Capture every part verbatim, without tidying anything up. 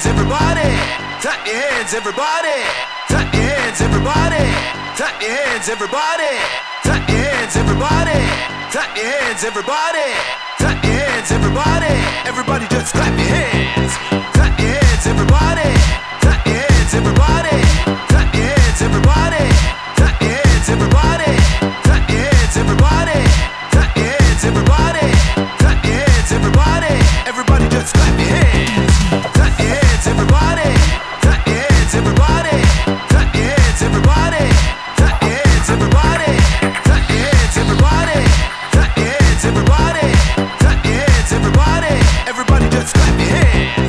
everybody. Clap your hands, everybody. Clap your hands, everybody. Clap your hands, everybody. Clap your hands, everybody. Clap your hands, everybody. Clap your hands, everybody. Everybody just clap your hands. Clap your hands, everybody. Clap your hands, everybody. Clap your hands, everybody. Clap your hands, everybody. Clap your hands, everybody. Clap your hands, everybody. Clap your hands, everybody. Everybody just clap your hands. Clap your hands, everybody. Clap your hands, everybody. Clap your hands, everybody. Clap your hands, everybody. Clap your hands, everybody. Clap your hands, everybody. Clap your hands, everybody. Everybody just clap your hands.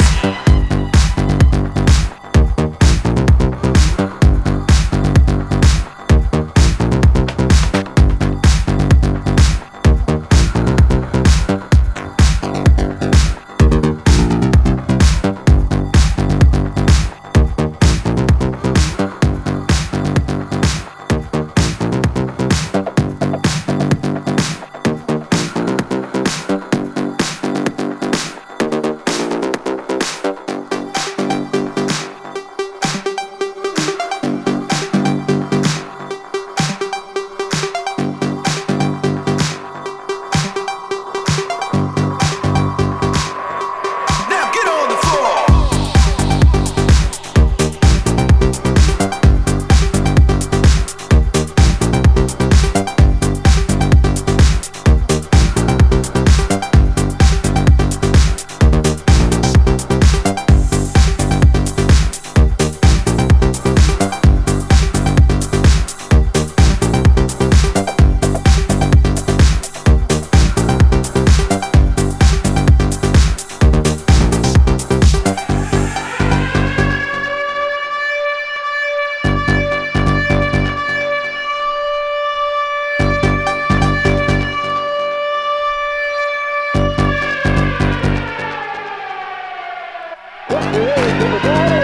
Everybody.